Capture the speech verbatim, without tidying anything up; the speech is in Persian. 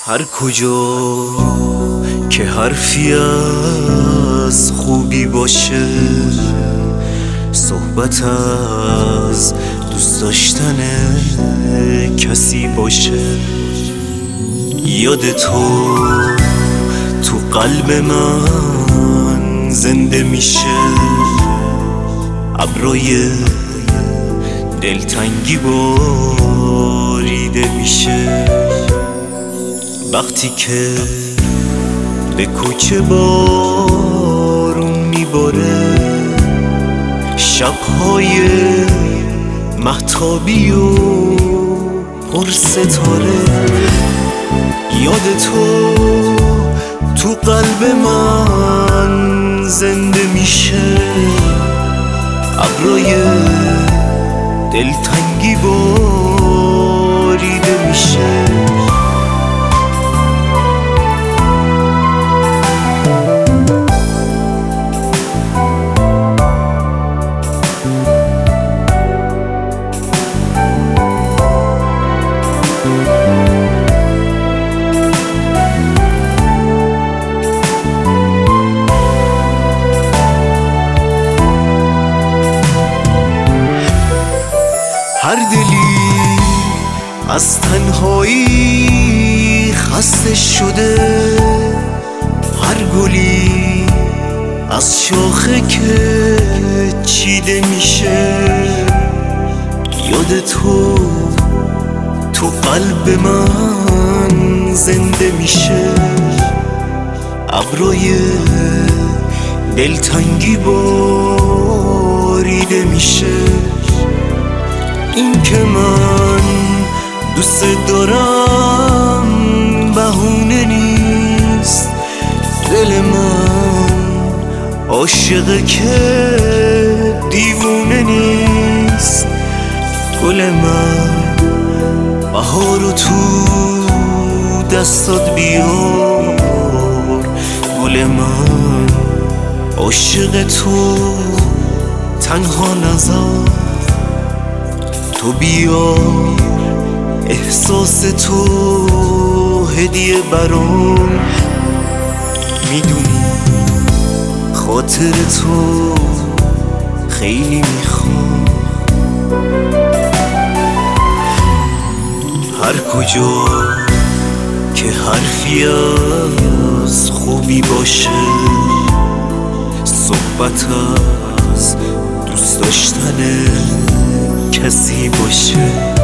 هر کجا که حرفی از خوبی باشه، صحبت از دوست داشتن کسی باشه، یاد تو تو قلب من زنده میشه، ابرای دلتنگی باریده میشه، وقتی که به کوچه بارون میباره، شبهای مهتابی و پر ستاره، یاد تو تو قلب من زنده میشه، ابرای دلتنگی باریده میشه. هر دلی از تنهایی خسته شده، هر گلی از شاخه که چیده میشه، یاد تو تو قلب من زنده میشه، ابرای دلتنگی باریده میشه، این که من دوست دارم بهونه نیست، دل من عاشقه که دیوونه نیست، گل من بهارو تو دستات بیار، گل من عاشق تو تنها نذار، تو بیا احساس تو هدیه برام، میدونی خاطر تو خیلی میخوام، هر کجا که حرفی از خوبی باشه، صحبت از دوست داشتن کسی باشه.